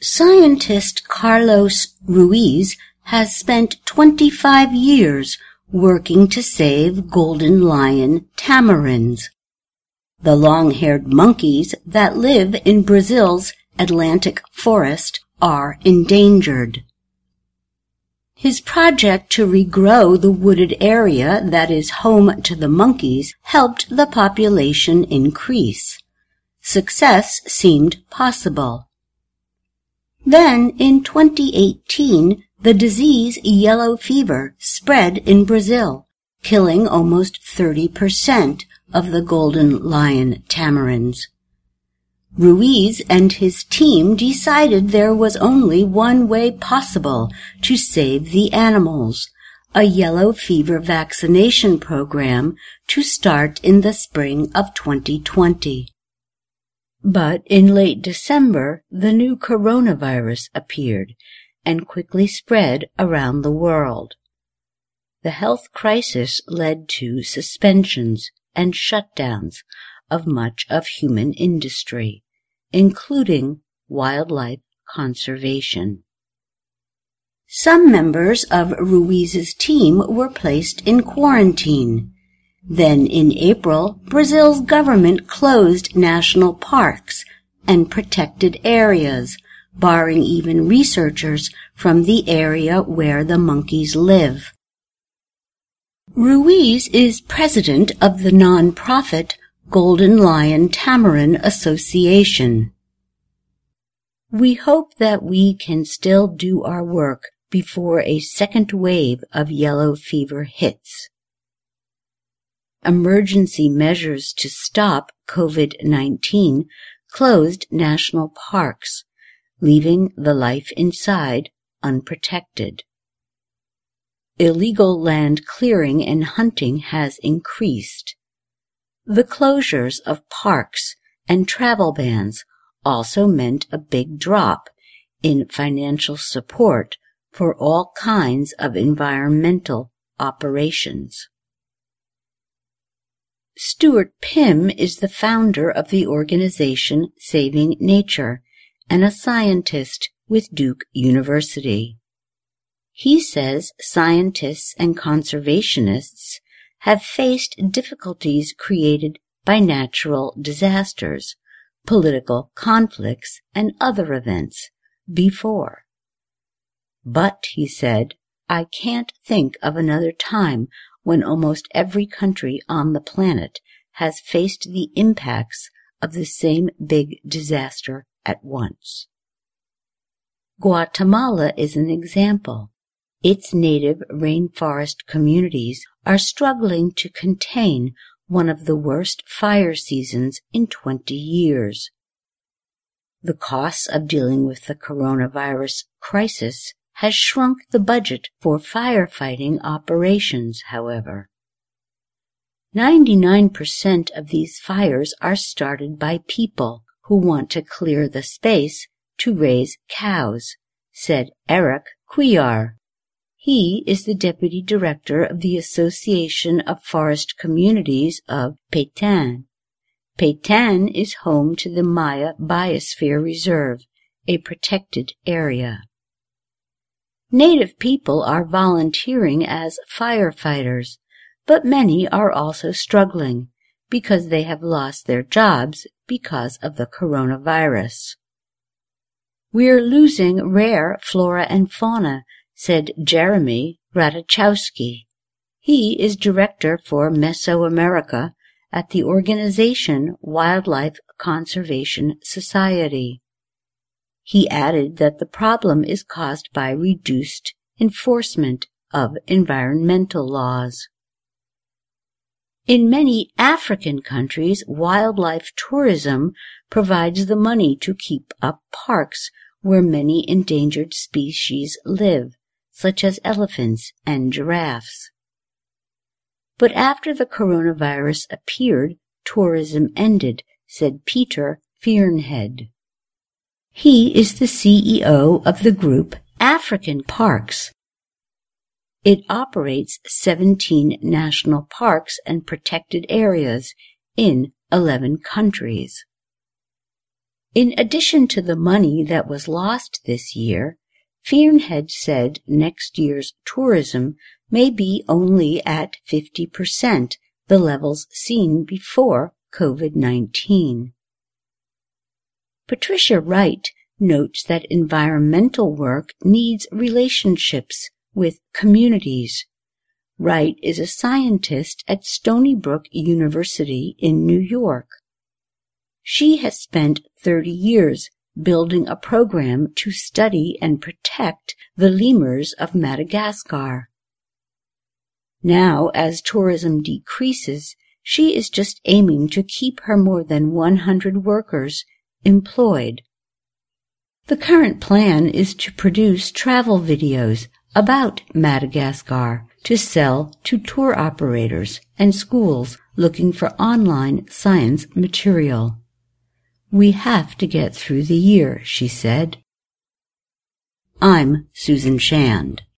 Scientist Carlos Ruiz has spent 25 years working to save golden lion tamarins, the long-haired monkeys that live in Brazil's Atlantic forest are endangered. His project to regrow the wooded area that is home to the monkeys helped the population increase. Success seemed possible. Then, in 2018, the disease yellow fever spread in Brazil, killing almost 30% of the golden lion tamarins. Ruiz and his team decided there was only one way possible to save the animals, a yellow fever vaccination program to start in the spring of 2020. But in late December, the new coronavirus appeared and quickly spread around the world. The health crisis led to suspensions and shutdowns of much of human industry, including wildlife conservation. Some members of Ruiz's team were placed in quarantine. Then in April, Brazil's government closed national parks and protected areas, barring even researchers from the area where the monkeys live. Ruiz is president of the non-profit Golden Lion Tamarin Association. We hope that we can still do our work before a second wave of yellow fever hits. Emergency measures to stop COVID-19 closed national parks, leaving the life inside unprotected. Illegal land clearing and hunting has increased. The closures of parks and travel bans also meant a big drop in financial support for all kinds of environmental operations. Stuart Pimm is the founder of the organization Saving Nature and a scientist with Duke University. He says scientists and conservationists have faced difficulties created by natural disasters, political conflicts, and other events before. But, he said, I can't think of another time when almost every country on the planet has faced the impacts of the same big disaster at once. Guatemala is an example. Its native rainforest communities are struggling to contain one of the worst fire seasons in 20 years. The costs of dealing with the coronavirus crisis has shrunk the budget for firefighting operations, however. 99% of these fires are started by people who want to clear the space to raise cows, said Eric Cuellar. He is the deputy director of the Association of Forest Communities of Petén. Petén is home to the Maya Biosphere Reserve, a protected area. Native people are volunteering as firefighters, but many are also struggling because they have lost their jobs because of the coronavirus. We're losing rare flora and fauna, said Jeremy Radachowski. He is director for Mesoamerica at the organization Wildlife Conservation Society. He added that the problem is caused by reduced enforcement of environmental laws. In many African countries, wildlife tourism provides the money to keep up parks where many endangered species live, such as elephants and giraffes. But after the coronavirus appeared, tourism ended, said Peter Fierenhead. He is the CEO of the group African Parks. It operates 17 national parks and protected areas in 11 countries. In addition to the money that was lost this year, Fearnhead said next year's tourism may be only at 50%, the levels seen before COVID-19. Patricia Wright notes that environmental work needs relationships with communities. Wright is a scientist at Stony Brook University in New York. She has spent 30 years building a program to study and protect the lemurs of Madagascar. Now, as tourism decreases, she is just aiming to keep her more than 100 workers employed. The current plan is to produce travel videos about Madagascar to sell to tour operators and schools looking for online science material. "We have to get through the year," she said. I'm Susan Shand.